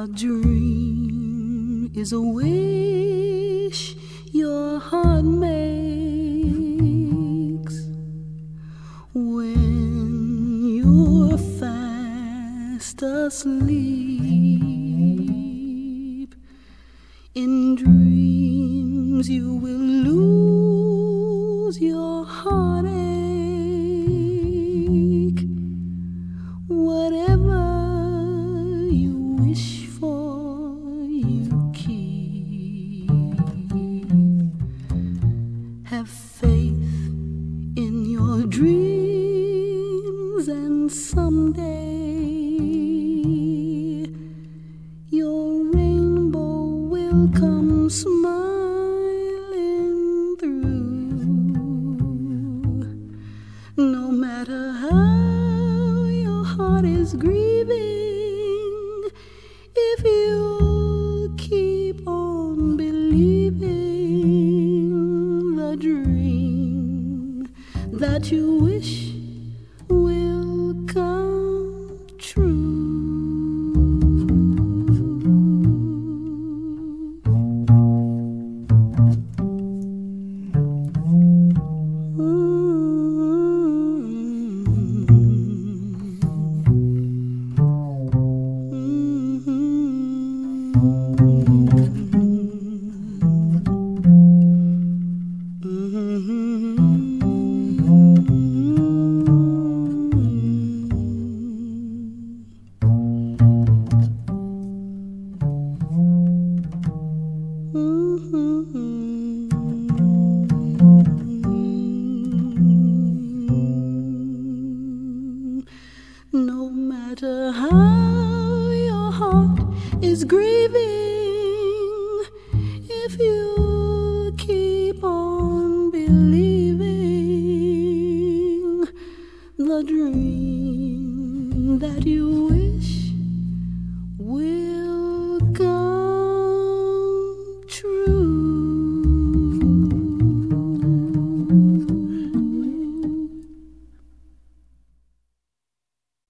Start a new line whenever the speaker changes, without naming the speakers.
A dream is a wish your heart makes when you're fast asleep. In dreams you will lose your heartache. Whatever you wish for, you keep. Have faith in your dreams, and someday your rainbow will come smiling through. No matter how your heart is grieving, if you keep on believing, the dream that you wish will come true. No matter how your heart is grieving, if you keep on believing, the dream that you wish will